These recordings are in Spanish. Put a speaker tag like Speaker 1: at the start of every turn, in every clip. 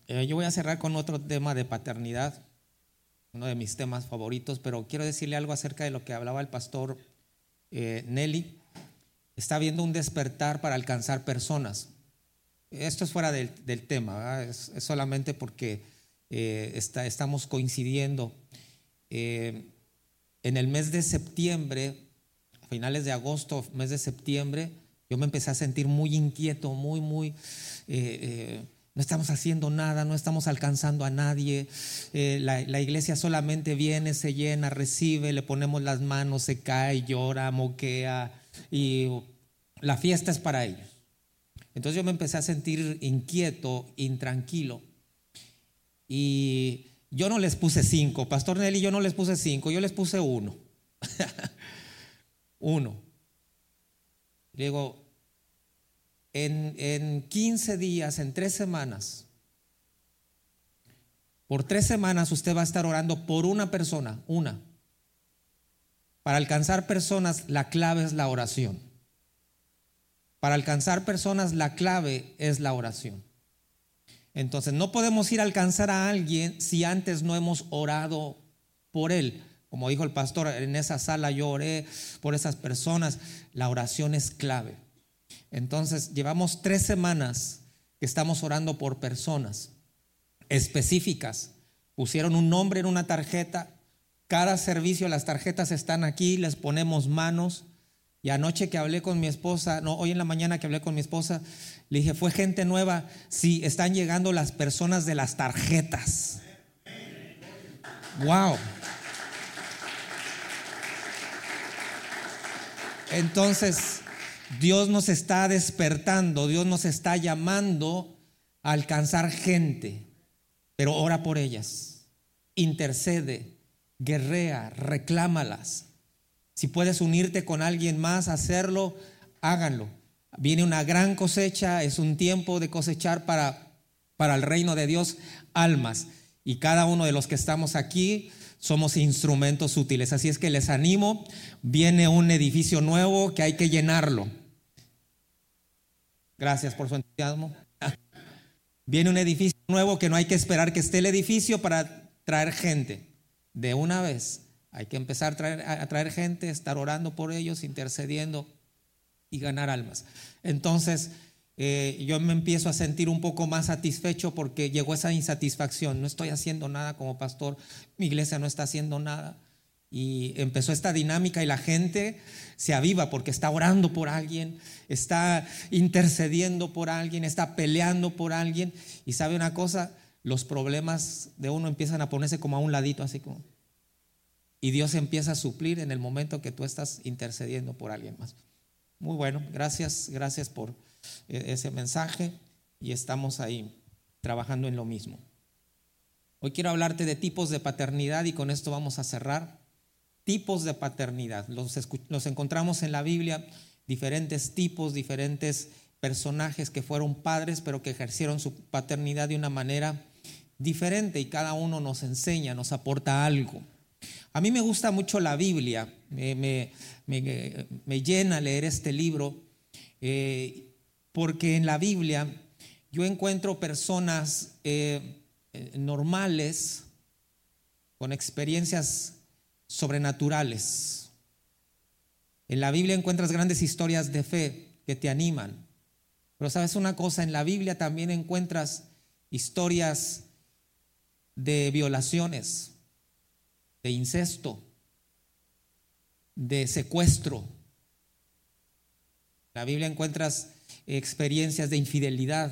Speaker 1: Yo voy a cerrar con otro tema de paternidad, uno de mis temas favoritos, pero quiero decirle algo acerca de lo que hablaba el pastor Nelly. Está habiendo un despertar para alcanzar personas. Esto es fuera del tema, ¿verdad? Es solamente porque estamos coincidiendo. En el mes de septiembre, a finales de agosto, mes de septiembre, yo me empecé a sentir muy inquieto, no estamos haciendo nada, no estamos alcanzando a nadie. La iglesia solamente viene, se llena, recibe, le ponemos las manos, se cae, llora, moquea y la fiesta es para ellos. Entonces yo me empecé a sentir inquieto, intranquilo, y yo no les puse 5, Pastor Nelly, yo no les puse 5, yo les puse 1. 1. Digo, en 15 días, en 3 semanas, por 3 semanas usted va a estar orando por una persona, una. Para alcanzar personas, la clave es la oración. Para alcanzar personas, la clave es la oración. Entonces, no podemos ir a alcanzar a alguien si antes no hemos orado por él. Como dijo el pastor, en esa sala yo oré por esas personas. La oración es clave. Entonces, llevamos 3 semanas que estamos orando por personas específicas. Pusieron un nombre en una tarjeta. Cada servicio, las tarjetas están aquí, les ponemos manos. Y anoche que hablé con mi esposa, hoy en la mañana que hablé con mi esposa, le dije, ¿fue gente nueva? Sí, están llegando las personas de las tarjetas. ¡Wow! Entonces, Dios nos está despertando, Dios nos está llamando a alcanzar gente, pero ora por ellas, intercede, guerrea, reclámalas. Si puedes unirte con alguien más, hacerlo, háganlo. Viene una gran cosecha, es un tiempo de cosechar para el reino de Dios almas. Y cada uno de los que estamos aquí somos instrumentos útiles. Así es que les animo, viene un edificio nuevo que hay que llenarlo. Gracias por su entusiasmo. Viene un edificio nuevo que no hay que esperar que esté el edificio para traer gente. De una vez. Hay que empezar a traer gente, estar orando por ellos, intercediendo y ganar almas. Entonces, yo me empiezo a sentir un poco más satisfecho porque llegó esa insatisfacción. No estoy haciendo nada como pastor, mi iglesia no está haciendo nada. Y empezó esta dinámica y la gente se aviva porque está orando por alguien, está intercediendo por alguien, está peleando por alguien. Y sabe una cosa, los problemas de uno empiezan a ponerse como a un ladito, así como... Y Dios empieza a suplir en el momento que tú estás intercediendo por alguien más. Muy bueno, gracias por ese mensaje y estamos ahí trabajando en lo mismo. Hoy quiero hablarte de tipos de paternidad y con esto vamos a cerrar. Tipos de paternidad, los encontramos en la Biblia, diferentes tipos, diferentes personajes que fueron padres pero que ejercieron su paternidad de una manera diferente y cada uno nos enseña, nos aporta algo. A mí me gusta mucho la Biblia, me llena leer este libro, porque en la Biblia yo encuentro personas normales con experiencias sobrenaturales. En la Biblia encuentras grandes historias de fe que te animan, pero sabes una cosa, en la Biblia también encuentras historias de violaciones, de incesto, de secuestro. En la Biblia encuentras experiencias de infidelidad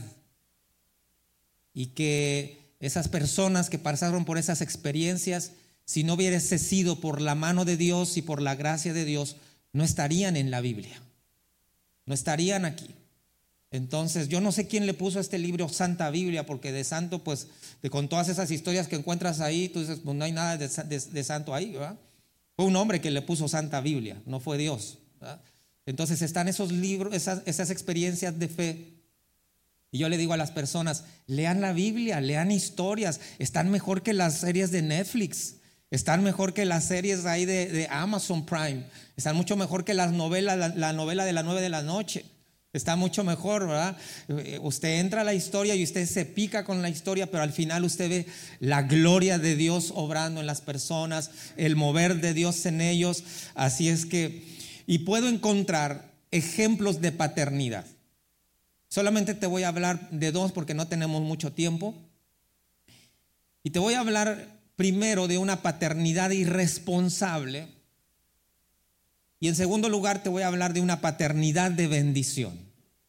Speaker 1: y que esas personas que pasaron por esas experiencias, si no hubiese sido por la mano de Dios y por la gracia de Dios, no estarían en la Biblia, no estarían aquí. Entonces yo no sé quién le puso a este libro Santa Biblia, porque de santo, pues con todas esas historias que encuentras ahí, tú dices, pues no hay nada de santo ahí, ¿verdad? Fue un hombre que le puso Santa Biblia, no fue Dios, ¿verdad? Entonces están esos libros, esas experiencias de fe. Y yo le digo a las personas, lean la Biblia, lean historias, están mejor que las series de Netflix, están mejor que las series ahí de Amazon Prime, están mucho mejor que las novelas, la novela de las 9 de la noche. Está mucho mejor, ¿verdad? Usted entra a la historia y usted se pica con la historia, pero al final usted ve la gloria de Dios obrando en las personas, el mover de Dios en ellos. Así es que, y puedo encontrar ejemplos de paternidad. Solamente te voy a hablar de dos porque no tenemos mucho tiempo. Y te voy a hablar primero de una paternidad irresponsable. Y en segundo lugar te voy a hablar de una paternidad de bendición.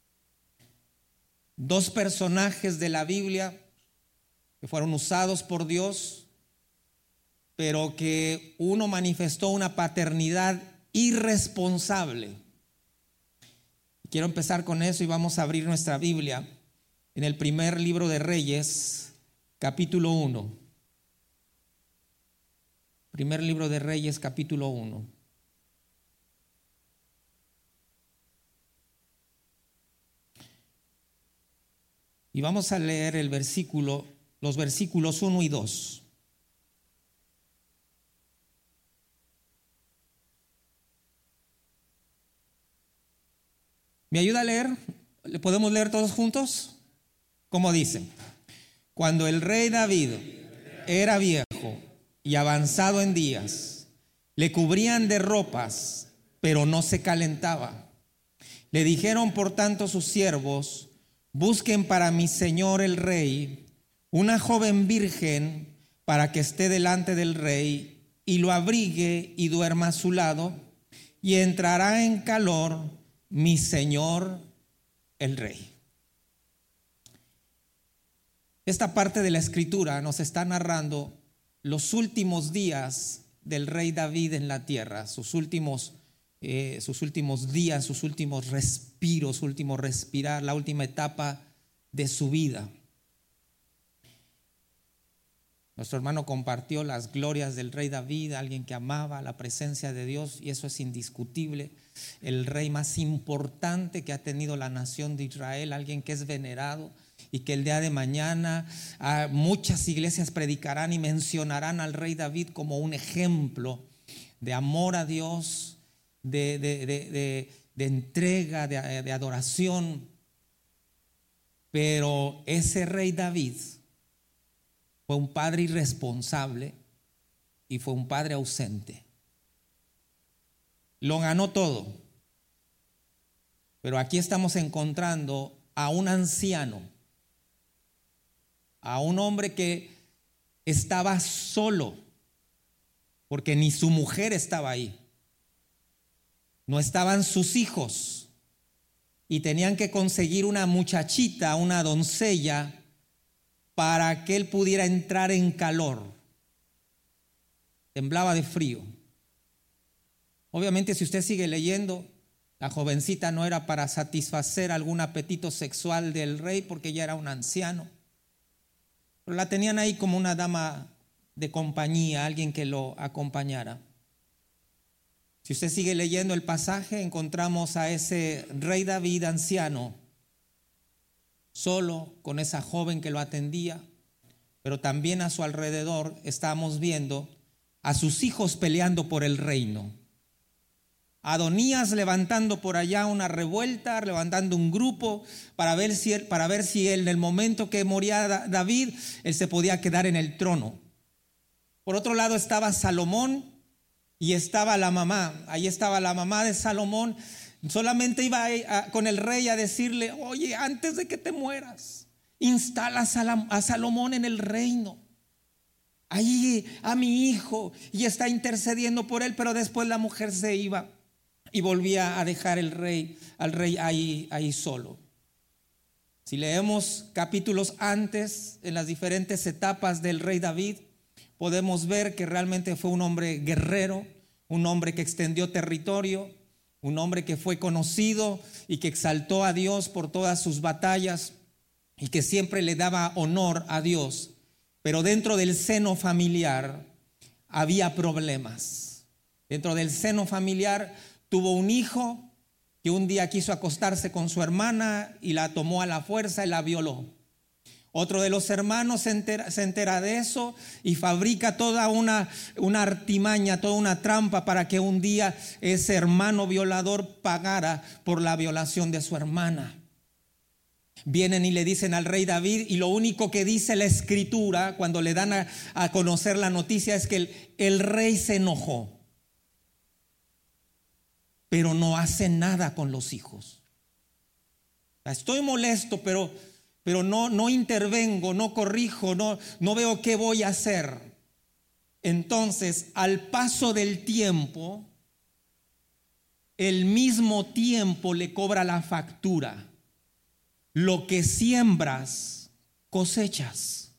Speaker 1: Dos personajes de la Biblia que fueron usados por Dios, pero que uno manifestó una paternidad irresponsable. Quiero empezar con eso y vamos a abrir nuestra Biblia en el primer libro de Reyes, capítulo 1. Primer libro de Reyes, capítulo 1. Y vamos a leer los versículos 1 y 2. ¿Me ayuda a leer? ¿Le podemos leer todos juntos? ¿Cómo dice? Cuando el rey David era viejo y avanzado en días, le cubrían de ropas, pero no se calentaba. Le dijeron por tanto sus siervos: busquen para mi señor el rey una joven virgen para que esté delante del rey y lo abrigue y duerma a su lado, y entrará en calor mi señor el rey. Esta parte de la escritura nos está narrando los últimos días del rey David en la tierra, sus últimos días, sus últimos respiros, su último respirar, la última etapa de su vida. Nuestro hermano compartió las glorias del rey David, alguien que amaba la presencia de Dios, y eso es indiscutible. El rey más importante que ha tenido la nación de Israel, alguien que es venerado y que el día de mañana muchas iglesias predicarán y mencionarán al rey David como un ejemplo de amor a Dios, de entrega, de adoración. Pero ese rey David fue un padre irresponsable y fue un padre ausente. Lo ganó todo. Pero aquí estamos encontrando a un anciano, a un hombre que estaba solo, porque ni su mujer estaba ahí. No estaban sus hijos y tenían que conseguir una muchachita, una doncella, para que él pudiera entrar en calor. Temblaba de frío. Obviamente, si usted sigue leyendo, la jovencita no era para satisfacer algún apetito sexual del rey, porque ya era un anciano. Pero la tenían ahí como una dama de compañía, alguien que lo acompañara. Si usted sigue leyendo el pasaje, encontramos a ese rey David anciano, solo, con esa joven que lo atendía, pero también a su alrededor estamos viendo a sus hijos peleando por el reino. Adonías levantando por allá una revuelta, levantando un grupo para ver si él, en el momento que moría David, él se podía quedar en el trono. Por otro lado estaba Salomón y estaba la mamá. Ahí estaba la mamá de Salomón. Solamente iba con el rey a decirle: oye, antes de que te mueras, instala a Salomón en el reino. Ahí a mi hijo, y está intercediendo por él. Pero después la mujer se iba y volvía a dejar al rey ahí solo. Si leemos capítulos antes, en las diferentes etapas del rey David, podemos ver que realmente fue un hombre guerrero, un hombre que extendió territorio, un hombre que fue conocido y que exaltó a Dios por todas sus batallas y que siempre le daba honor a Dios. Pero dentro del seno familiar había problemas. Dentro del seno familiar tuvo un hijo que un día quiso acostarse con su hermana y la tomó a la fuerza y la violó. Otro de los hermanos se entera de eso y fabrica toda una artimaña, toda una trampa para que un día ese hermano violador pagara por la violación de su hermana. Vienen y le dicen al rey David, y lo único que dice la escritura cuando le dan a conocer la noticia es que el rey se enojó, pero no hace nada con los hijos. Estoy molesto, pero no intervengo, no corrijo, no veo qué voy a hacer. Entonces, al paso del tiempo, el mismo tiempo le cobra la factura. Lo que siembras, cosechas.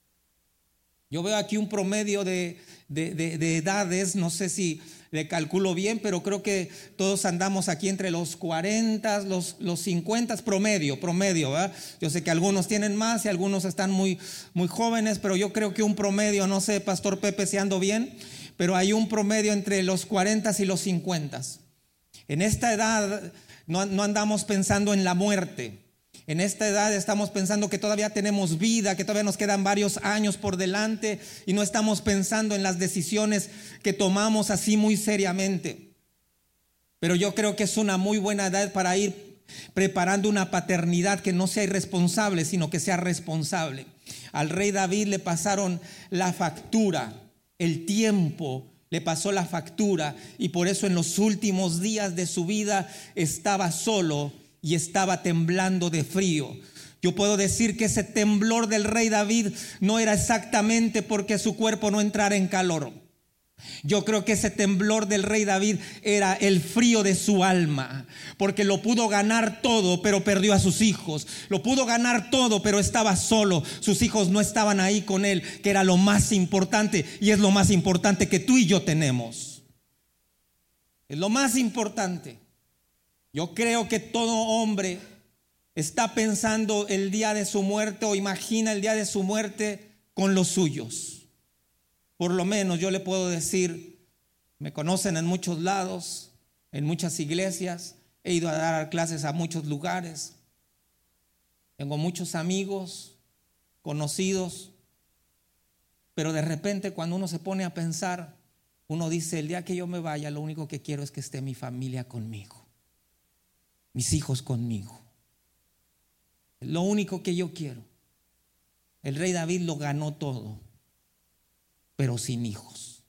Speaker 1: Yo veo aquí un promedio de edades, no sé si le calculo bien, pero creo que todos andamos aquí entre los 40, los 50, promedio, ¿verdad? Yo sé que algunos tienen más y algunos están muy, muy jóvenes, pero yo creo que un promedio, no sé, Pastor Pepe, si ando bien, pero hay un promedio entre los 40 y los 50. En esta edad no andamos pensando en la muerte. En esta edad estamos pensando que todavía tenemos vida, que todavía nos quedan varios años por delante y no estamos pensando en las decisiones que tomamos así muy seriamente. Pero yo creo que es una muy buena edad para ir preparando una paternidad que no sea irresponsable, sino que sea responsable. Al rey David le pasaron la factura, el tiempo le pasó la factura, y por eso en los últimos días de su vida estaba solo y estaba temblando de frío. Yo puedo decir que ese temblor del rey David no era exactamente porque su cuerpo no entrara en calor. Yo creo que ese temblor del rey David era el frío de su alma, porque lo pudo ganar todo, pero perdió a sus hijos. Lo pudo ganar todo, pero estaba solo. Sus hijos no estaban ahí con él, que era lo más importante, y es lo más importante que tú y yo tenemos. Es lo más importante. Yo creo que todo hombre está pensando el día de su muerte o imagina el día de su muerte con los suyos. Por lo menos yo le puedo decir, me conocen en muchos lados, en muchas iglesias, he ido a dar clases a muchos lugares, tengo muchos amigos, conocidos, pero de repente cuando uno se pone a pensar, uno dice, el día que yo me vaya, lo único que quiero es que esté mi familia conmigo. Mis hijos conmigo. Lo único que yo quiero. El rey David lo ganó todo, pero sin hijos.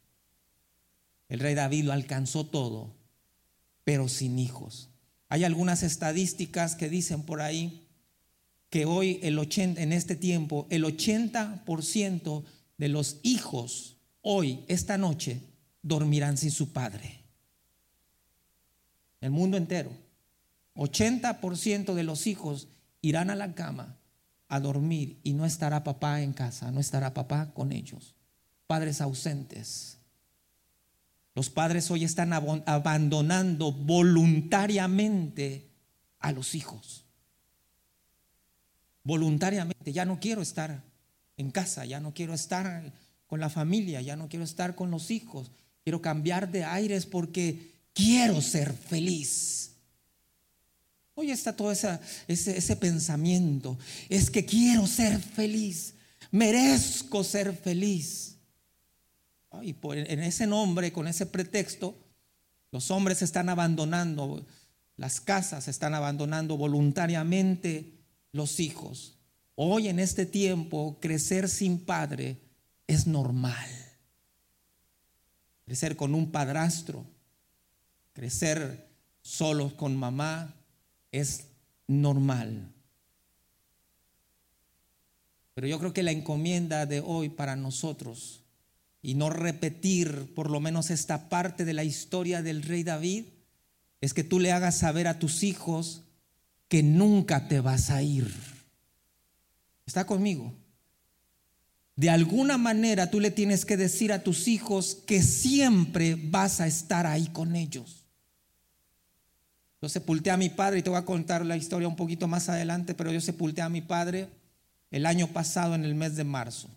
Speaker 1: El rey David lo alcanzó todo, pero sin hijos. Hay algunas estadísticas que dicen por ahí que hoy en este tiempo, el 80% de los hijos hoy, esta noche, dormirán sin su padre. El mundo entero. 80% de los hijos irán a la cama a dormir y no estará papá en casa, no estará papá con ellos. Padres ausentes. Los padres hoy están abandonando voluntariamente a los hijos. Voluntariamente, ya no quiero estar en casa, ya no quiero estar con la familia, ya no quiero estar con los hijos. Quiero cambiar de aires porque quiero ser feliz. Hoy está todo ese pensamiento, es que quiero ser feliz, merezco ser feliz. Y en ese nombre, con ese pretexto, los hombres están abandonando las casas, están abandonando voluntariamente los hijos. Hoy en este tiempo, crecer sin padre es normal. Crecer con un padrastro, crecer solos con mamá, es normal. Pero yo creo que la encomienda de hoy para nosotros, y no repetir por lo menos esta parte de la historia del rey David, es que tú le hagas saber a tus hijos que nunca te vas a ir. ¿Está conmigo? De alguna manera tú le tienes que decir a tus hijos que siempre vas a estar ahí con ellos. Yo sepulté a mi padre, y te voy a contar la historia un poquito más adelante, pero yo sepulté a mi padre el año pasado en el mes de marzo.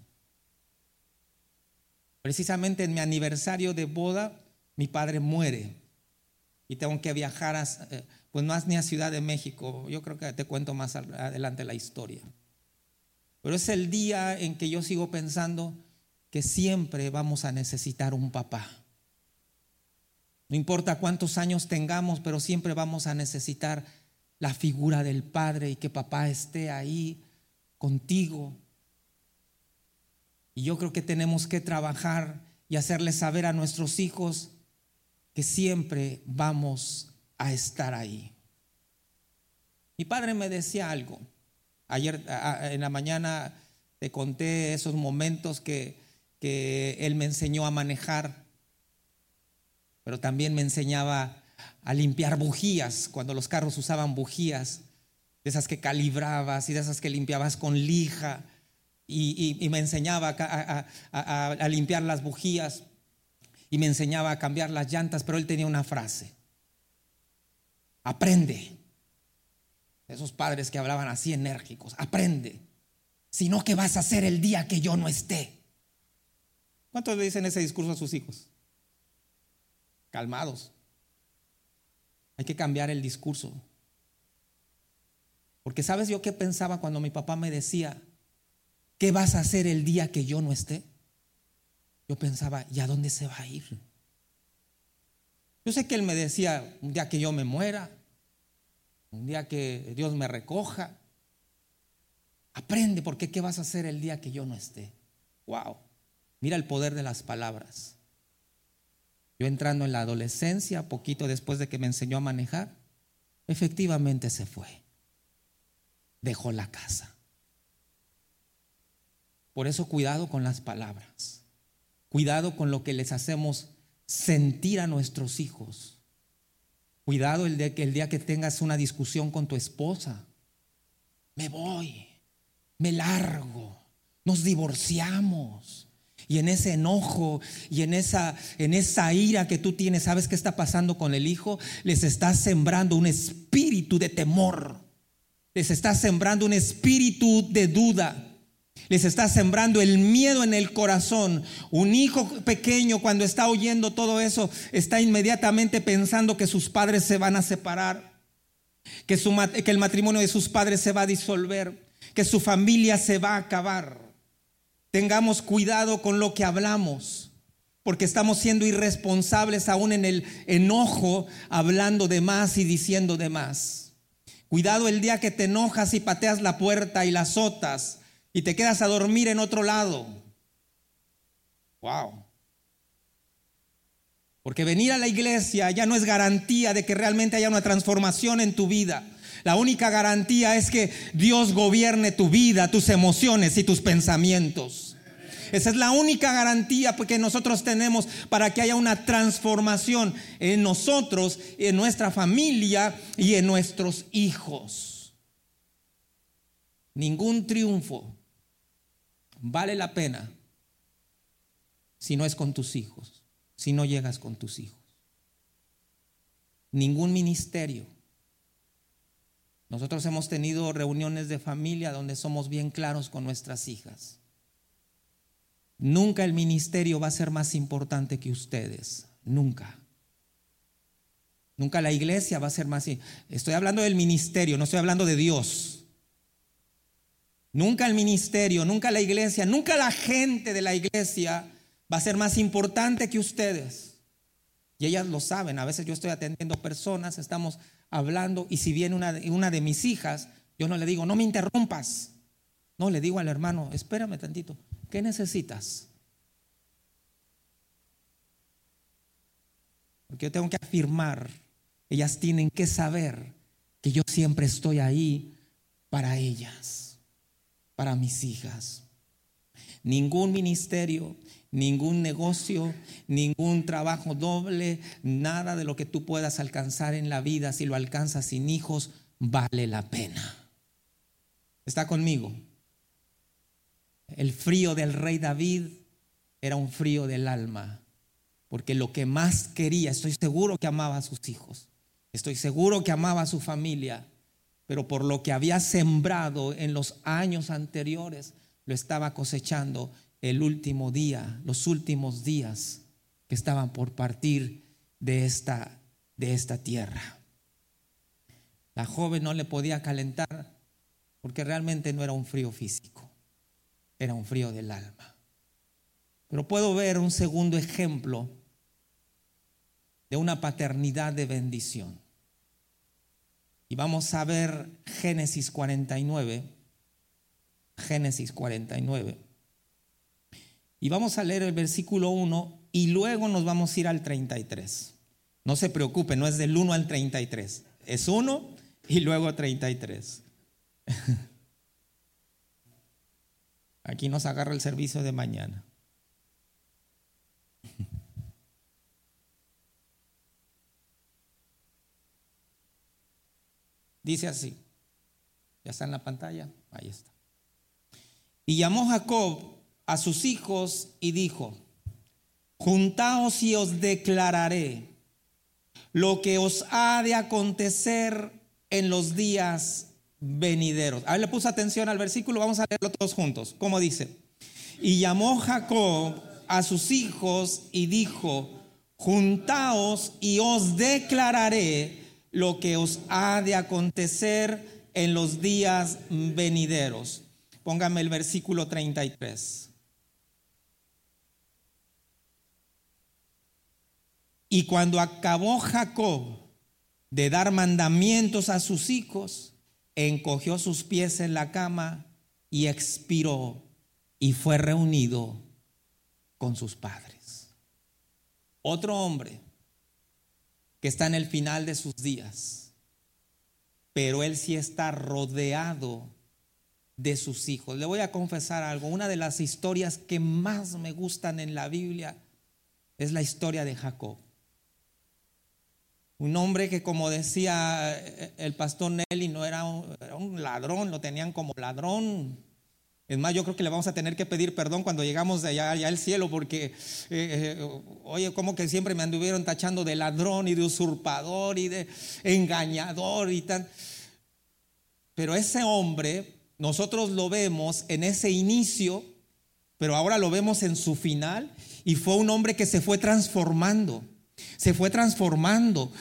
Speaker 1: Precisamente en mi aniversario de boda, mi padre muere y tengo que viajar pues no es ni a Ciudad de México. Yo creo que te cuento más adelante la historia. Pero es el día en que yo sigo pensando que siempre vamos a necesitar un papá. No importa cuántos años tengamos, pero siempre vamos a necesitar la figura del padre y que papá esté ahí contigo. Y yo creo que tenemos que trabajar y hacerles saber a nuestros hijos que siempre vamos a estar ahí. Mi padre me decía algo. Ayer en la mañana te conté esos momentos que él me enseñó a manejar, pero también me enseñaba a limpiar bujías, cuando los carros usaban bujías, de esas que calibrabas y de esas que limpiabas con lija, y me enseñaba a limpiar las bujías y me enseñaba a cambiar las llantas, pero él tenía una frase: aprende. Esos padres que hablaban así enérgicos: aprende, si no, ¿qué vas a hacer el día que yo no esté? ¿Cuántos le dicen ese discurso a sus hijos? Calmados. Hay que cambiar el discurso. Porque ¿sabes yo qué pensaba cuando mi papá me decía: ¿qué vas a hacer el día que yo no esté? Yo pensaba: ¿y a dónde se va a ir? Yo sé que él me decía: un día que yo me muera, un día que Dios me recoja. Aprende, porque ¿qué vas a hacer el día que yo no esté? Wow, mira el poder de las palabras. Yo entrando en la adolescencia, poquito después de que me enseñó a manejar, efectivamente se fue. Dejó la casa. Por eso cuidado con las palabras. Cuidado con lo que les hacemos sentir a nuestros hijos. Cuidado el día que tengas una discusión con tu esposa. Me voy, me largo, nos divorciamos. Y en ese enojo y en esa ira que tú tienes, ¿sabes qué está pasando con el hijo? Les estás sembrando un espíritu de temor. Les estás sembrando un espíritu de duda. Les está sembrando el miedo en el corazón. Un hijo pequeño, cuando está oyendo todo eso, está inmediatamente pensando que sus padres se van a separar, que el matrimonio de sus padres se va a disolver, que su familia se va a acabar. Tengamos cuidado con lo que hablamos, porque estamos siendo irresponsables aún en el enojo, hablando de más y diciendo de más. Cuidado el día que te enojas y pateas la puerta y la azotas y te quedas a dormir en otro lado. Wow. Porque venir a la iglesia ya no es garantía de que realmente haya una transformación en tu vida. La única garantía es que Dios gobierne tu vida, tus emociones y tus pensamientos. Esa es la única garantía que nosotros tenemos para que haya una transformación en nosotros, en nuestra familia y en nuestros hijos. Ningún triunfo vale la pena si no es con tus hijos, si no llegas con tus hijos. Ningún ministerio. Nosotros hemos tenido reuniones de familia donde somos bien claros con nuestras hijas. Nunca el ministerio va a ser más importante que ustedes. Nunca. Nunca la iglesia va a ser más. Estoy hablando del ministerio, no estoy hablando de Dios. Nunca el ministerio, nunca la iglesia, nunca la gente de la iglesia va a ser más importante que ustedes. Y ellas lo saben. A veces yo estoy atendiendo personas, estamos hablando, y si viene una de mis hijas, yo no le digo: no me interrumpas. No, le digo al hermano: espérame tantito, ¿qué necesitas? Porque yo tengo que afirmar, ellas tienen que saber que yo siempre estoy ahí para ellas, para mis hijas. Ningún ministerio, ningún negocio, ningún trabajo doble, nada de lo que tú puedas alcanzar en la vida, si lo alcanzas sin hijos, vale la pena. ¿Está conmigo? El frío del rey David era un frío del alma, porque lo que más quería, estoy seguro que amaba a sus hijos, estoy seguro que amaba a su familia, pero por lo que había sembrado en los años anteriores, lo estaba cosechando el último día, los últimos días que estaban por partir de esta tierra. La joven no le podía calentar porque realmente no era un frío físico, era un frío del alma. Pero puedo ver un segundo ejemplo de una paternidad de bendición. Y vamos a ver Génesis 49. Génesis 49. Y vamos a leer el versículo 1 y luego nos vamos a ir al 33. No se preocupe, no es del 1 al 33. Es 1 y luego 33. Aquí nos agarra el servicio de mañana. Dice así. Ya está en la pantalla. Ahí está. Y llamó Jacob a sus hijos y dijo: juntaos y os declararé lo que os ha de acontecer en los días venideros. A ver, le puse atención al versículo, vamos a leerlo todos juntos. ¿Cómo dice? Y llamó Jacob a sus hijos y dijo: juntaos y os declararé lo que os ha de acontecer en los días venideros. Póngame el versículo 33. Y cuando acabó Jacob de dar mandamientos a sus hijos, encogió sus pies en la cama y expiró y fue reunido con sus padres. Otro hombre que está en el final de sus días, pero él sí está rodeado de sus hijos. Le voy a confesar algo, una de las historias que más me gustan en la Biblia es la historia de Jacob. Un hombre que, como decía el pastor Nelly, no era un ladrón, lo tenían como ladrón. Es más, yo creo que le vamos a tener que pedir perdón cuando llegamos de allá al cielo, porque oye, como que siempre me anduvieron tachando de ladrón y de usurpador y de engañador y tal. Pero ese hombre, nosotros lo vemos en ese inicio, pero ahora lo vemos en su final, y fue un hombre que se fue transformando. Se fue transformando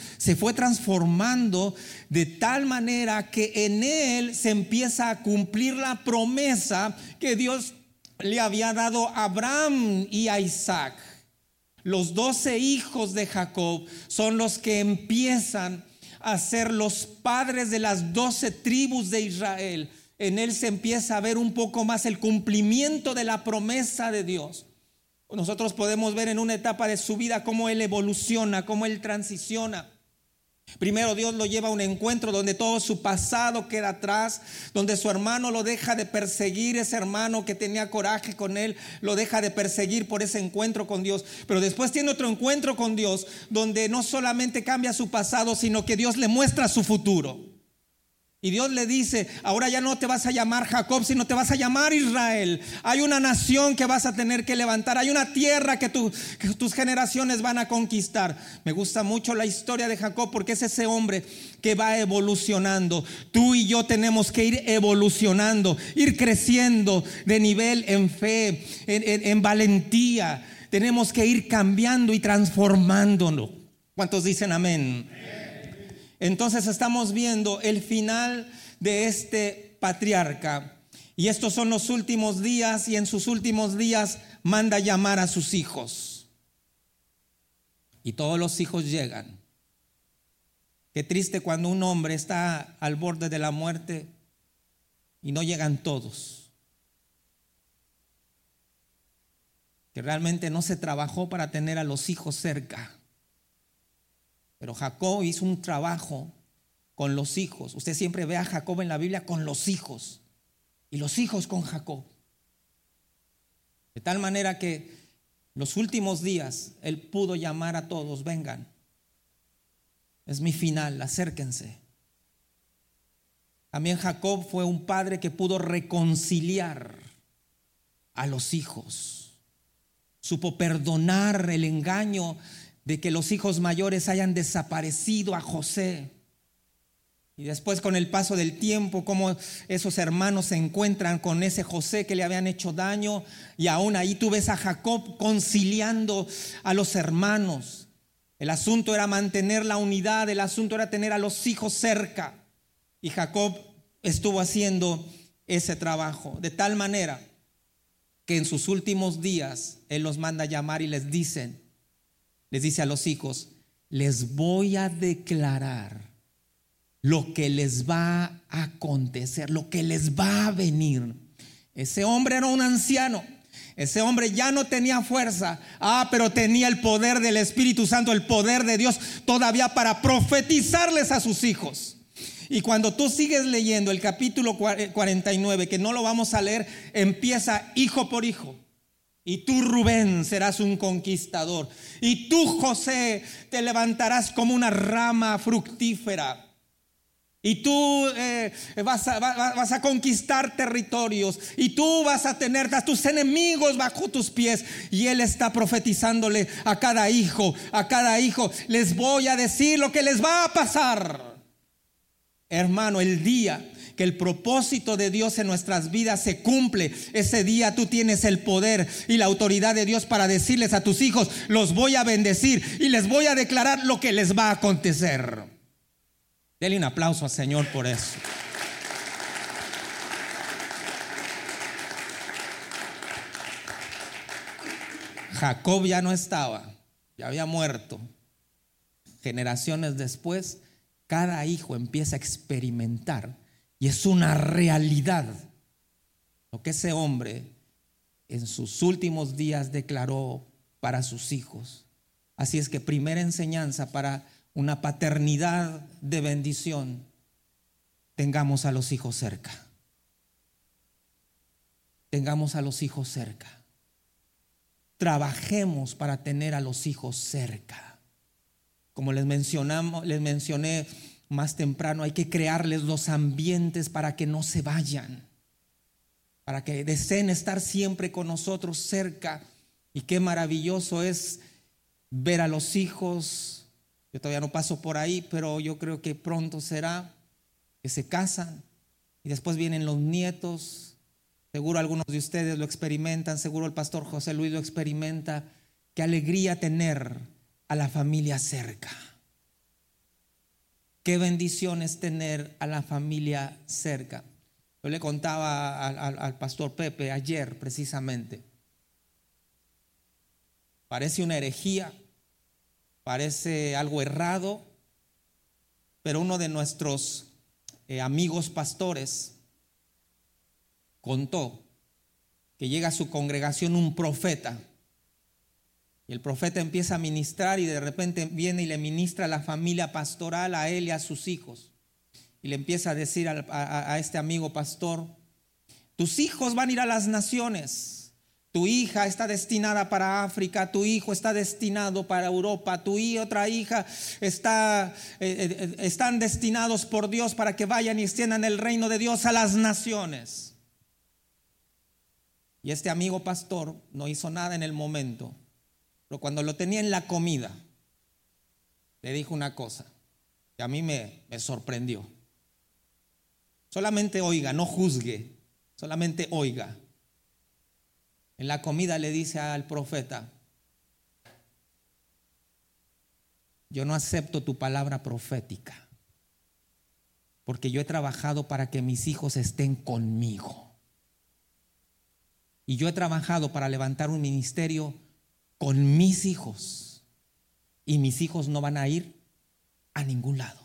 Speaker 1: de tal manera que en él se empieza a cumplir la promesa que Dios le había dado a Abraham y a Isaac. Los 12 hijos de Jacob son los que empiezan a ser los padres de las 12 tribus de Israel. En él se empieza a ver un poco más el cumplimiento de la promesa de Dios. Nosotros podemos ver en una etapa de su vida cómo él evoluciona, cómo él transiciona. Primero Dios lo lleva a un encuentro donde todo su pasado queda atrás, donde su hermano lo deja de perseguir, ese hermano que tenía coraje con él, lo deja de perseguir por ese encuentro con Dios. Pero después tiene otro encuentro con Dios, donde no solamente cambia su pasado, sino que Dios le muestra su futuro. Y Dios le dice: ahora ya no te vas a llamar Jacob, sino te vas a llamar Israel. Hay una nación que vas a tener que levantar, hay una tierra que tus generaciones van a conquistar. Me gusta mucho la historia de Jacob porque es ese hombre que va evolucionando. Tú y yo tenemos que ir evolucionando, ir creciendo de nivel en fe, en valentía. Tenemos que ir cambiando y transformándonos. ¿Cuántos dicen amén? Entonces estamos viendo el final de este patriarca, y estos son los últimos días, y en sus últimos días manda llamar a sus hijos, y todos los hijos llegan. Qué triste cuando un hombre está al borde de la muerte y no llegan todos, que realmente no se trabajó para tener a los hijos cerca. Pero Jacob hizo un trabajo con los hijos. Usted siempre ve a Jacob en la Biblia con los hijos, y los hijos con Jacob. De tal manera que los últimos días él pudo llamar a todos: vengan, es mi final, acérquense. También Jacob fue un padre que pudo reconciliar a los hijos. Supo perdonar el engaño de que los hijos mayores hayan desaparecido a José. Y después, con el paso del tiempo, como esos hermanos se encuentran con ese José que le habían hecho daño, y aún ahí tú ves a Jacob conciliando a los hermanos. El asunto era mantener la unidad, el asunto era tener a los hijos cerca, y Jacob estuvo haciendo ese trabajo de tal manera que en sus últimos días Él los manda a llamar y les dice a los hijos: les voy a declarar lo que les va a acontecer, lo que les va a venir. Ese hombre era un anciano. Ese hombre ya no tenía fuerza, pero tenía el poder del Espíritu Santo, el poder de Dios todavía para profetizarles a sus hijos. Y cuando tú sigues leyendo el capítulo 49, que no lo vamos a leer, empieza hijo por hijo. Y tú, Rubén, serás un conquistador. Y tú, José, te levantarás como una rama fructífera. Y tú vas a conquistar territorios. Y tú vas a tener a tus enemigos bajo tus pies. Y Él está profetizándole a cada hijo. Les voy a decir lo que les va a pasar. Hermano, el día que el propósito de Dios en nuestras vidas se cumple, ese día tú tienes el poder y la autoridad de Dios para decirles a tus hijos: los voy a bendecir y les voy a declarar lo que les va a acontecer. Denle un aplauso al Señor por eso. Jacob ya no estaba, ya había muerto. Generaciones después, cada hijo empieza a experimentar, y es una realidad, lo que ese hombre en sus últimos días declaró para sus hijos. Así es que primera enseñanza para una paternidad de bendición: tengamos a los hijos cerca. Tengamos a los hijos cerca. Trabajemos para tener a los hijos cerca. Como les mencioné más temprano, hay que crearles los ambientes para que no se vayan, para que deseen estar siempre con nosotros cerca. Y qué maravilloso es ver a los hijos. Yo todavía no paso por ahí, pero yo creo que pronto será que se casan y después vienen los nietos. Seguro algunos de ustedes lo experimentan, seguro el pastor José Luis lo experimenta. Qué alegría tener a la familia cerca. Qué bendición es tener a la familia cerca. Yo le contaba al pastor Pepe ayer precisamente. Parece una herejía, parece algo errado, pero uno de nuestros amigos pastores contó que llega a su congregación un profeta. Y el profeta empieza a ministrar y de repente viene y le ministra a la familia pastoral, a él y a sus hijos. Y le empieza a decir a este amigo pastor: tus hijos van a ir a las naciones. Tu hija está destinada para África, tu hijo está destinado para Europa, tu otra hija están destinados por Dios para que vayan y extiendan el reino de Dios a las naciones. Y este amigo pastor no hizo nada en el momento. Pero cuando lo tenía en la comida, le dijo una cosa que a mí me sorprendió. Solamente oiga, no juzgue, solamente oiga. En la comida le dice al profeta: yo no acepto tu palabra profética, porque yo he trabajado para que mis hijos estén conmigo. Y yo he trabajado para levantar un ministerio con mis hijos, y mis hijos no van a ir a ningún lado.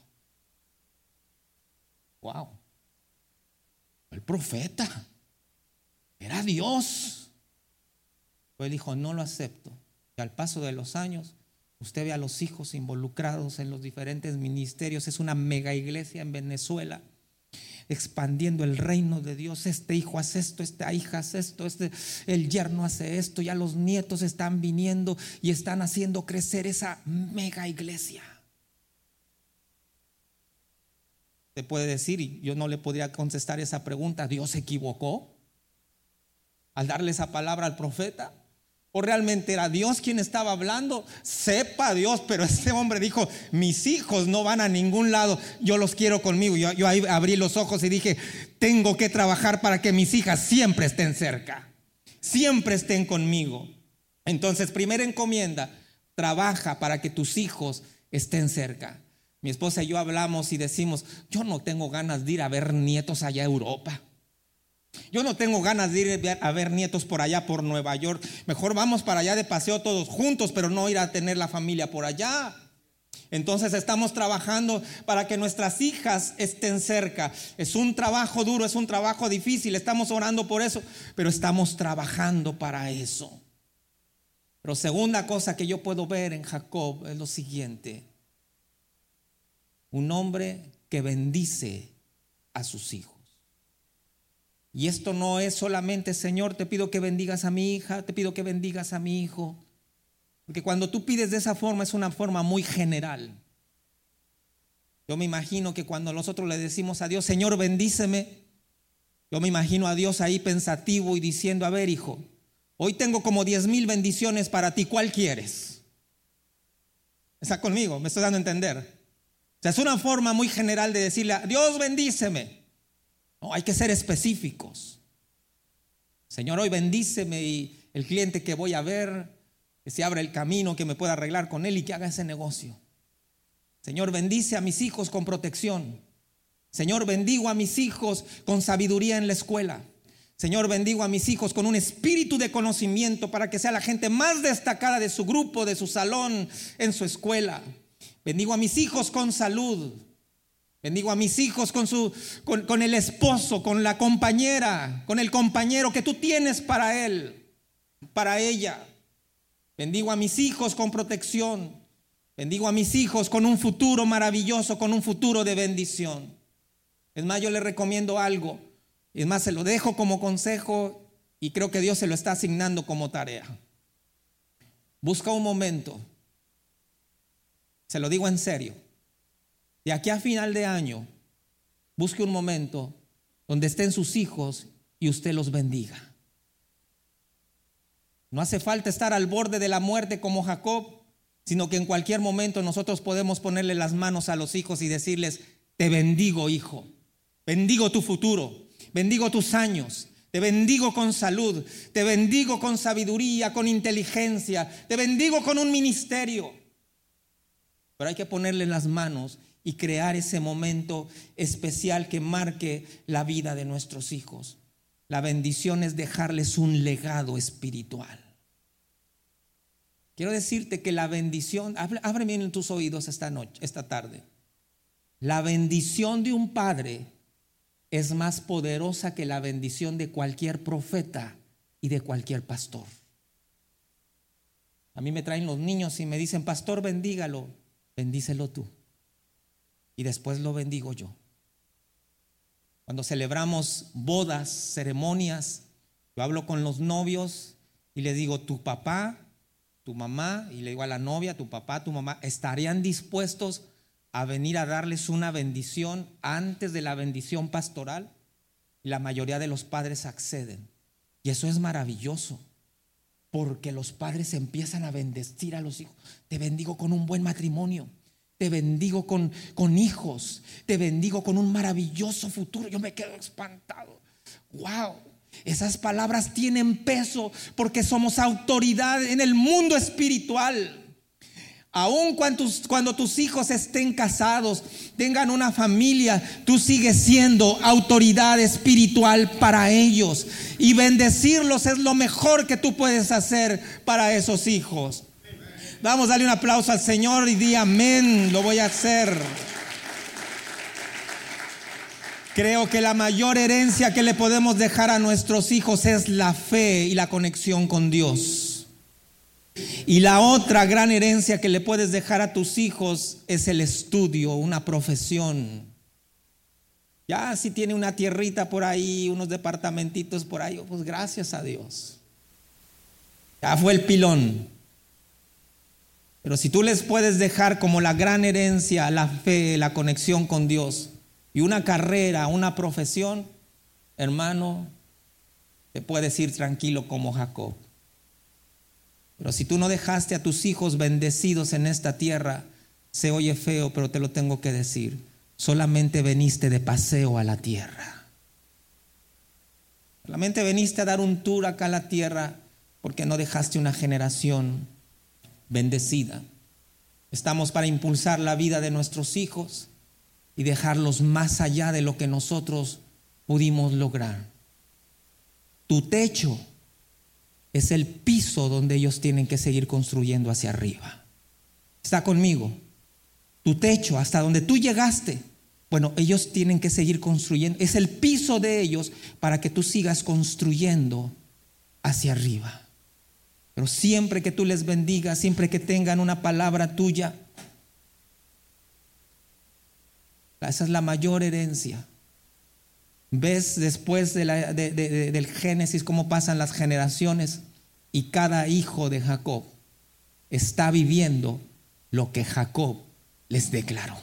Speaker 1: Wow. El profeta era Dios. Pues él dijo: no lo acepto. Y al paso de los años, usted ve a los hijos involucrados en los diferentes ministerios. Es una mega iglesia en Venezuela, expandiendo el reino de Dios. Este hijo hace esto, esta hija hace esto, el yerno hace esto. Ya los nietos están viniendo y están haciendo crecer esa mega iglesia. Te puede decir, y yo no le podría contestar esa pregunta: ¿Dios se equivocó al darle esa palabra al profeta? ¿O realmente era Dios quien estaba hablando? Sepa Dios, pero este hombre dijo: mis hijos no van a ningún lado, yo los quiero conmigo. Yo ahí abrí los ojos y dije: tengo que trabajar para que mis hijas siempre estén cerca, siempre estén conmigo. Entonces, primera encomienda: trabaja para que tus hijos estén cerca. Mi esposa y yo hablamos y decimos: yo no tengo ganas de ir a ver nietos allá a Europa. Yo no tengo ganas de ir a ver nietos por allá por Nueva York. Mejor vamos para allá de paseo todos juntos, pero no ir a tener la familia por allá. Entonces estamos trabajando para que nuestras hijas estén cerca. Es un trabajo duro, es un trabajo difícil, estamos orando por eso, pero estamos trabajando para eso. Pero segunda cosa que yo puedo ver en Jacob es lo siguiente: un hombre que bendice a sus hijos. Y esto no es solamente, Señor, te pido que bendigas a mi hija, te pido que bendigas a mi hijo. Porque cuando tú pides de esa forma es una forma muy general. Yo me imagino que cuando nosotros le decimos a Dios, Señor, bendíceme, yo me imagino a Dios ahí pensativo y diciendo, a ver, hijo, hoy tengo como 10,000 bendiciones para ti, ¿cuál quieres? ¿Está conmigo? ¿Me estoy dando a entender? O sea, es una forma muy general de decirle, Dios, bendíceme. No, hay que ser específicos. Señor, hoy bendíceme y el cliente que voy a ver, que se abra el camino, que me pueda arreglar con él y que haga ese negocio. Señor, bendice a mis hijos con protección. Señor, bendigo a mis hijos con sabiduría en la escuela. Señor, bendigo a mis hijos con un espíritu de conocimiento para que sea la gente más destacada de su grupo, de su salón, en su escuela. Bendigo a mis hijos con salud. Bendigo a mis hijos con el esposo, con la compañera, con el compañero que tú tienes para él, para ella. Bendigo a mis hijos con protección. Bendigo a mis hijos con un futuro maravilloso, con un futuro de bendición. Es más, yo le recomiendo algo. Es más, se lo dejo como consejo y creo que Dios se lo está asignando como tarea. Busca un momento. Se lo digo en serio. De aquí a final de año, busque un momento donde estén sus hijos y usted los bendiga. No hace falta estar al borde de la muerte como Jacob, sino que en cualquier momento nosotros podemos ponerle las manos a los hijos y decirles, te bendigo, hijo, bendigo tu futuro, bendigo tus años, te bendigo con salud, te bendigo con sabiduría, con inteligencia, te bendigo con un ministerio. Pero hay que ponerle las manos y crear ese momento especial que marque la vida de nuestros hijos. La bendición es dejarles un legado espiritual. Quiero decirte que la bendición, abre bien tus oídos esta tarde. La bendición de un padre es más poderosa que la bendición de cualquier profeta y de cualquier pastor. A mí me traen los niños y me dicen, pastor, bendígalo. Bendícelo tú. Y después lo bendigo yo. Cuando celebramos bodas, ceremonias, yo hablo con los novios y les digo, tu papá, tu mamá, y le digo a la novia, tu papá, tu mamá, ¿estarían dispuestos a venir a darles una bendición antes de la bendición pastoral? Y la mayoría de los padres acceden. Y eso es maravilloso, porque los padres empiezan a bendecir a los hijos. Te bendigo con un buen matrimonio. Te bendigo con hijos. Te bendigo con un maravilloso futuro. Yo me quedo espantado. Wow. Esas palabras tienen peso porque somos autoridad en el mundo espiritual. Aun cuando tus hijos estén casados, tengan una familia, tú sigues siendo autoridad espiritual para ellos. Y bendecirlos es lo mejor que tú puedes hacer para esos hijos. Vamos a darle un aplauso al Señor y di amén, lo voy a hacer. Creo que la mayor herencia que le podemos dejar a nuestros hijos es la fe y la conexión con Dios. Y la otra gran herencia que le puedes dejar a tus hijos es el estudio, una profesión. Ya si tiene una tierrita por ahí, unos departamentitos por ahí, pues gracias a Dios. Ya fue el pilón. Pero si tú les puedes dejar como la gran herencia la fe, la conexión con Dios y una carrera, una profesión, hermano, te puedes ir tranquilo como Jacob. Pero si tú no dejaste a tus hijos bendecidos en esta tierra, se oye feo, pero te lo tengo que decir, solamente veniste de paseo a la tierra. Solamente veniste a dar un tour acá a la tierra porque no dejaste una generación bendecida. Estamos para impulsar la vida de nuestros hijos y dejarlos más allá de lo que nosotros pudimos lograr. Tu techo es el piso donde ellos tienen que seguir construyendo hacia arriba. ¿Está conmigo? Tu techo, hasta donde tú llegaste, bueno, ellos tienen que seguir construyendo. Es el piso de ellos para que tú sigas construyendo hacia arriba. Pero siempre que tú les bendigas, siempre que tengan una palabra tuya, esa es la mayor herencia. Ves después del Génesis cómo pasan las generaciones y cada hijo de Jacob está viviendo lo que Jacob les declaró.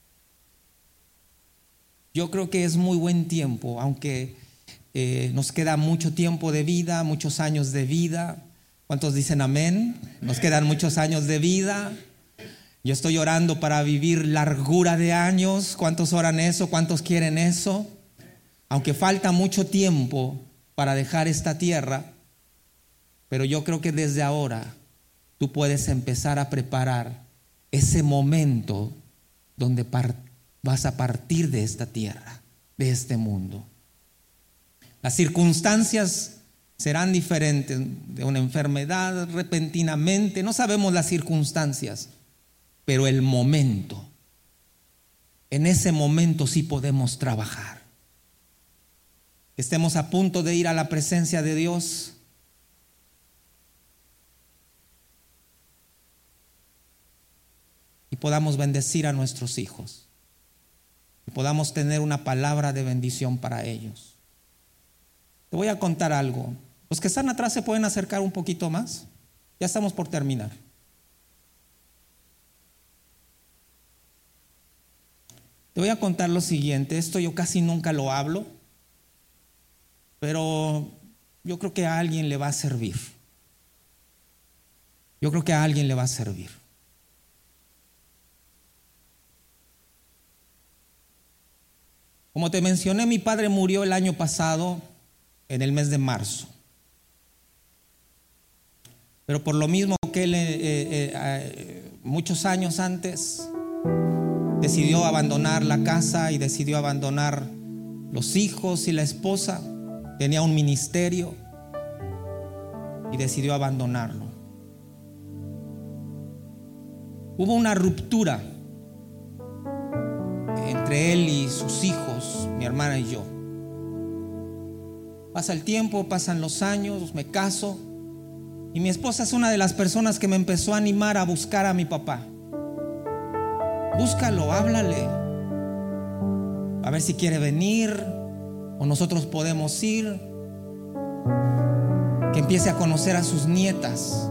Speaker 1: Yo creo que es muy buen tiempo, aunque nos queda mucho tiempo de vida, muchos años de vida. ¿Cuántos dicen amén? Nos quedan muchos años de vida. Yo estoy orando para vivir largura de años. ¿Cuántos oran eso? ¿Cuántos quieren eso? Aunque falta mucho tiempo para dejar esta tierra, pero yo creo que desde ahora tú puedes empezar a preparar ese momento donde vas a partir de esta tierra, de este mundo. Las circunstancias serán diferentes, de una enfermedad repentinamente, no sabemos las circunstancias, pero el momento, en ese momento sí podemos trabajar. Estemos a punto de ir a la presencia de Dios. Y podamos bendecir a nuestros hijos. Y podamos tener una palabra de bendición para ellos. Te voy a contar algo. Los que están atrás se pueden acercar un poquito más. Ya estamos por terminar. Te voy a contar lo siguiente. Esto yo casi nunca lo hablo, pero yo creo que a alguien le va a servir. Yo creo que a alguien le va a servir. Como te mencioné, mi padre murió el año pasado, en el mes de marzo. Pero por lo mismo que él, muchos años antes, decidió abandonar la casa y decidió abandonar los hijos y la esposa. Tenía un ministerio y decidió abandonarlo. Hubo una ruptura entre él y sus hijos, mi hermana y yo. Pasa el tiempo, pasan los años, me caso y mi esposa es una de las personas que me empezó a animar a buscar a mi papá. Búscalo, háblale, a ver si quiere venir o nosotros podemos ir, que empiece a conocer a sus nietas.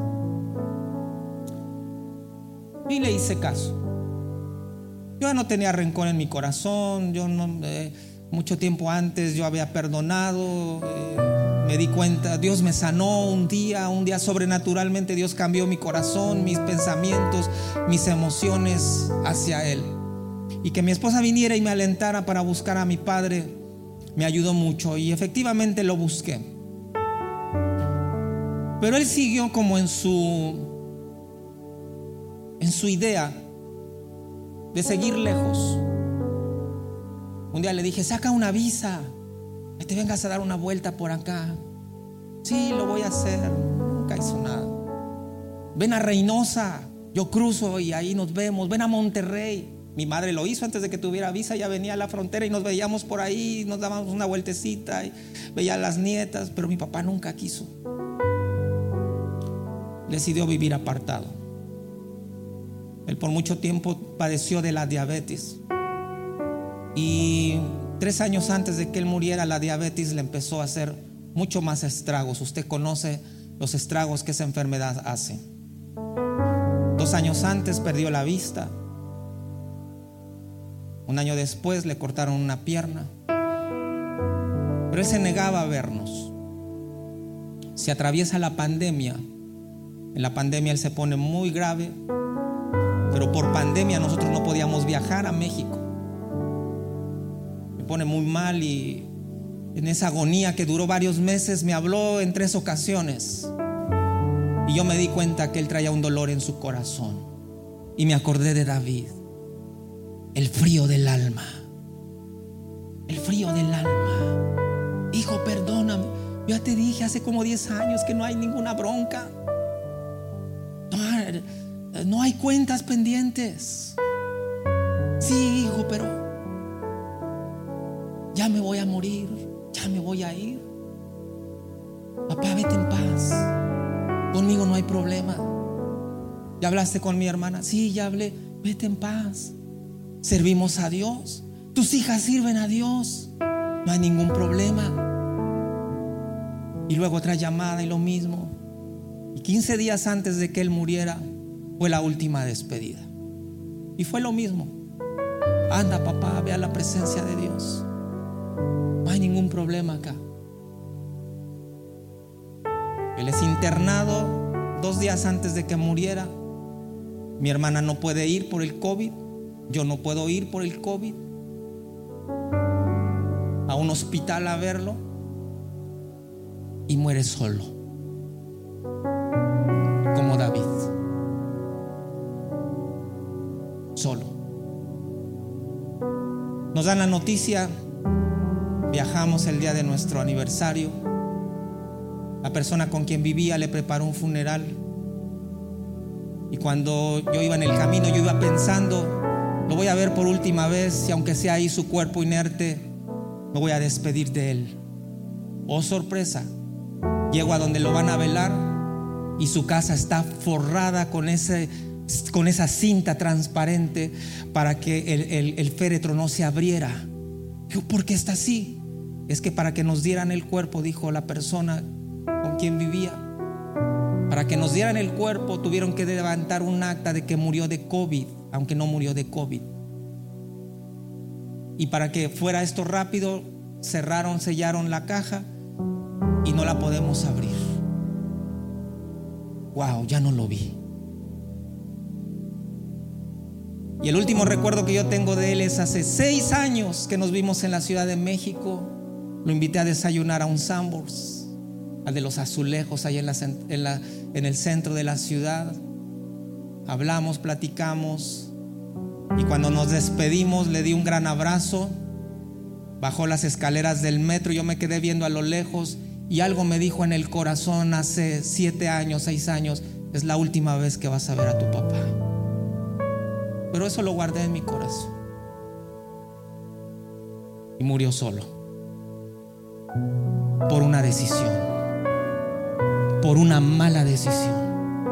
Speaker 1: Y le hice caso. Yo ya no tenía rencor en mi corazón. Mucho tiempo antes yo había perdonado. Me di cuenta, Dios me sanó un día sobrenaturalmente. Dios cambió mi corazón, mis pensamientos, mis emociones hacia Él. Y que mi esposa viniera y me alentara para buscar a mi padre me ayudó mucho, y efectivamente lo busqué. Pero él siguió como en su idea de seguir lejos. Un día le dije, saca una visa, que te vengas a dar una vuelta por acá. Sí, lo voy a hacer. Nunca hizo nada. Ven a Reynosa, yo cruzo y ahí nos vemos. Ven a Monterrey. Mi madre lo hizo antes de que tuviera visa, ya venía a la frontera y nos veíamos por ahí, nos dábamos una vueltecita y veía a las nietas, pero mi papá nunca quiso. Decidió vivir apartado. Él por mucho tiempo padeció de la diabetes y 3 años antes de que él muriera, la diabetes le empezó a hacer mucho más estragos. Usted conoce los estragos que esa enfermedad hace. 2 años antes perdió la vista. 1 año después le cortaron una pierna. Pero él se negaba a vernos. Se atraviesa la pandemia. En la pandemia él se pone muy grave, pero por pandemia nosotros no podíamos viajar a México. Me pone muy mal y en esa agonía que duró varios meses me habló en 3 ocasiones. Y yo me di cuenta que él traía un dolor en su corazón. Y me acordé de David. El frío del alma. El frío del alma. Hijo, perdóname. Yo ya te dije hace como 10 años que no hay ninguna bronca. No hay cuentas pendientes. Sí, hijo, pero ya me voy a morir, ya me voy a ir. Papá, vete en paz. Conmigo no hay problema. ¿Ya hablaste con mi hermana? Sí, ya hablé. Vete en paz. Servimos a Dios. Tus hijas sirven a Dios. No hay ningún problema. Y luego otra llamada y lo mismo. Y 15 días antes de que él muriera fue la última despedida. Y fue lo mismo. Anda, papá, ve a la presencia de Dios. No hay ningún problema acá. Él es internado 2 días antes de que muriera. Mi hermana no puede ir por el COVID. Yo no puedo ir por el COVID a un hospital a verlo. Y muere solo, como David, solo. Nos dan la noticia, viajamos el día de nuestro aniversario. La persona con quien vivía le preparó un funeral. Y cuando yo iba en el camino, yo iba pensando, lo voy a ver por última vez, y aunque sea ahí su cuerpo inerte, me voy a despedir de él. Oh, sorpresa. Llego a donde lo van a velar y su casa está forrada con esa cinta transparente para que el féretro no se abriera. Digo, ¿por qué está así? Es que para que nos dieran el cuerpo, dijo la persona con quien vivía, para que nos dieran el cuerpo tuvieron que levantar un acta de que murió de COVID, aunque no murió de COVID. Y para que fuera esto rápido, sellaron la caja y no la podemos abrir. Wow, ya no lo vi. Y el último recuerdo que yo tengo de él es hace 6 años que nos vimos en la Ciudad de México. Lo invité a desayunar a un Sanborns, al de los azulejos, ahí en el centro de la ciudad. Hablamos, platicamos, y cuando nos despedimos le di un gran abrazo. Bajó las escaleras del metro, yo me quedé viendo a lo lejos y algo me dijo en el corazón hace 7 años, 6 años: es la última vez que vas a ver a tu papá. Pero eso lo guardé en mi corazón. Y murió solo. Por una decisión. Por una mala decisión.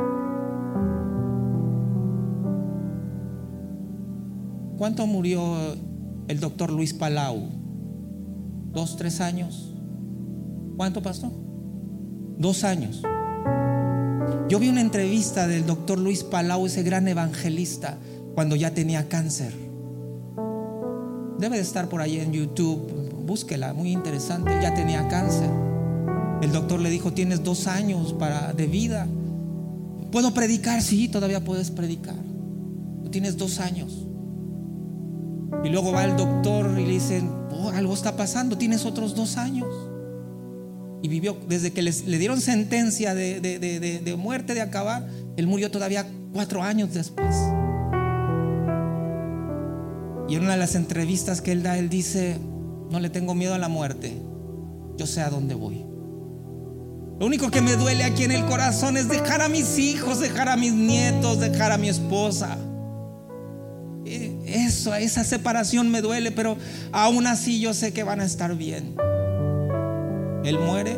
Speaker 1: ¿Cuánto murió el doctor Luis Palau? 2, 3 años. ¿Cuánto, pastor? 2 años. Yo vi una entrevista del doctor Luis Palau, ese gran evangelista, cuando ya tenía cáncer. Debe de estar por ahí en YouTube, búsquela, muy interesante. Ya tenía cáncer. El doctor le dijo: tienes 2 años de vida. ¿Puedo predicar? Sí, todavía puedes predicar. Tienes 2 años. Y luego va el doctor y le dicen: oh, algo está pasando, tienes otros 2 años. Y vivió, desde que le dieron sentencia de muerte, de acabar, él murió todavía 4 años después. Y en una de las entrevistas que él da, él dice: no le tengo miedo a la muerte, yo sé a dónde voy. Lo único que me duele aquí en el corazón es dejar a mis hijos, dejar a mis nietos, dejar a mi esposa. Esa separación me duele, pero aún así yo sé que van a estar bien. Él muere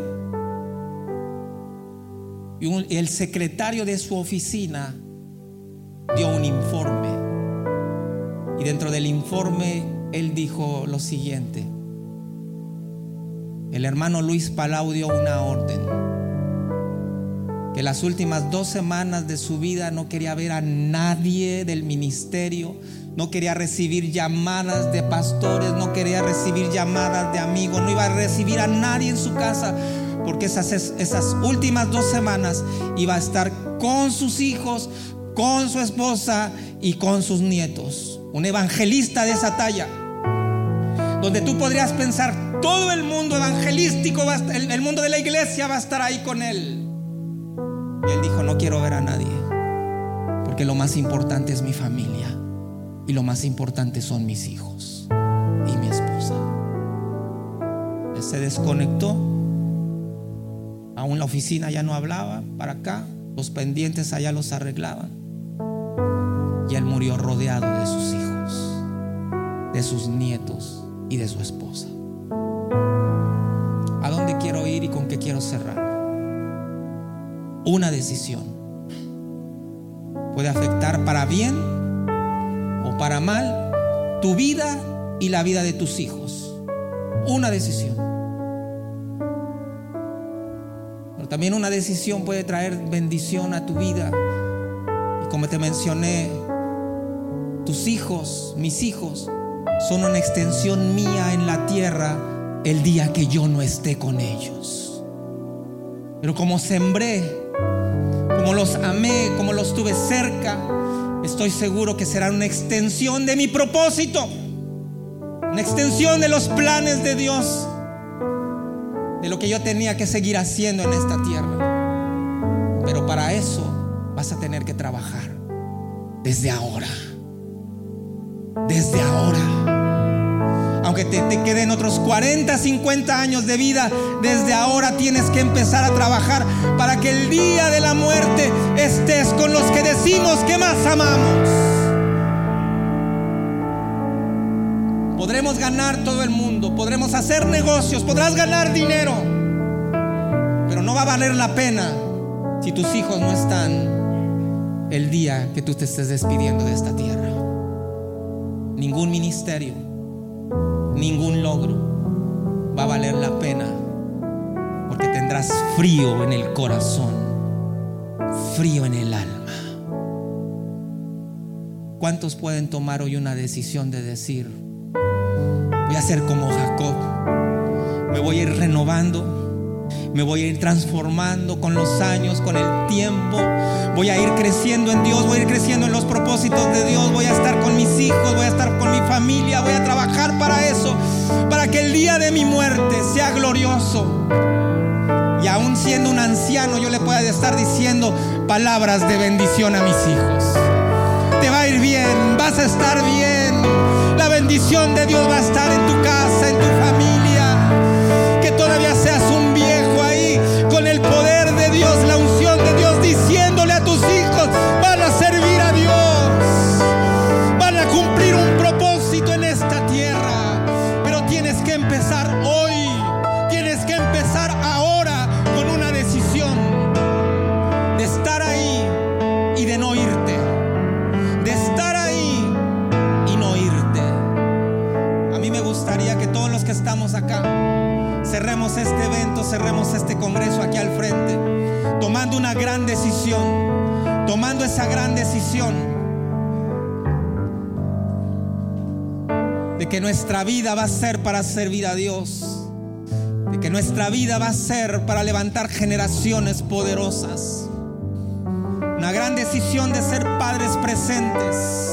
Speaker 1: y el secretario de su oficina dio un informe, y dentro del informe él dijo lo siguiente: el hermano Luis Palau dio una orden, que las últimas 2 semanas de su vida no quería ver a nadie del ministerio, no quería recibir llamadas de pastores, no quería recibir llamadas de amigos, no iba a recibir a nadie en su casa, porque esas últimas 2 semanas iba a estar con sus hijos, con su esposa y con sus nietos. Un evangelista de esa talla, donde tú podrías pensar: todo el mundo evangelístico, el mundo de la iglesia va a estar ahí con él. Y él dijo: no quiero ver a nadie, porque lo más importante es mi familia, y lo más importante son mis hijos y mi esposa. Él se desconectó Aún la oficina ya no hablaba para acá, los pendientes allá los arreglaban. Y él murió rodeado de sus hijos, de sus nietos y de su esposa. ¿A dónde quiero ir y con qué quiero cerrar? Una decisión puede afectar para bien o para mal tu vida y la vida de tus hijos. Una decisión. Pero también una decisión puede traer bendición a tu vida. Y como te mencioné, tus hijos, mis hijos, son una extensión mía en la tierra el día que yo no esté con ellos. Pero como sembré, como los amé, como los tuve cerca, estoy seguro que será una extensión de mi propósito, una extensión de los planes de Dios, de lo que yo tenía que seguir haciendo en esta tierra. Pero para eso vas a tener que trabajar desde ahora. Desde ahora. Aunque te queden otros 40, 50 años de vida, desde ahora tienes que empezar a trabajar para que el día de la muerte estés con los que decimos que más amamos. Podremos ganar todo el mundo, podremos hacer negocios, podrás ganar dinero, pero no va a valer la pena si tus hijos no están el día que tú te estés despidiendo de esta tierra. Ningún ministerio, ningún logro va a valer la pena, porque tendrás frío en el corazón, frío en el alma. ¿Cuántos pueden tomar hoy una decisión de decir: voy a ser como Jacob, me voy a ir renovando, me voy a ir transformando con los años, con el tiempo, voy a ir creciendo en Dios, voy a ir creciendo en los propósitos de Dios, voy a estar con mis hijos, voy a estar con mi familia, voy a trabajar para eso, para que el día de mi muerte sea glorioso? Y aún siendo un anciano, yo le pueda estar diciendo palabras de bendición a mis hijos. Te va a ir bien, vas a estar bien. La bendición de Dios va a estar en tu casa, en tu familia. Que todavía seas un viejo ahí con el poder de Dios, la unción de Dios, diciéndole a tus hijos: van a servir a Dios, van a cumplir un propósito en esta tierra. Pero tienes que empezar hoy, tienes que empezar ahora con una decisión de estar ahí y de no irte, de estar ahí y no irte. A mí me gustaría que todos los que estamos acá cerremos este evento, cerremos este congreso aquí al frente, tomando una gran decisión, tomando esa gran decisión de que nuestra vida va a ser para servir a Dios, de que nuestra vida va a ser para levantar generaciones poderosas. Una gran decisión de ser padres presentes.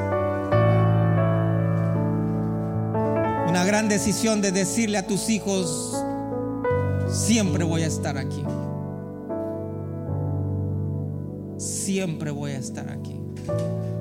Speaker 1: Una gran decisión de decirle a tus hijos: siempre voy a estar aquí. Siempre voy a estar aquí.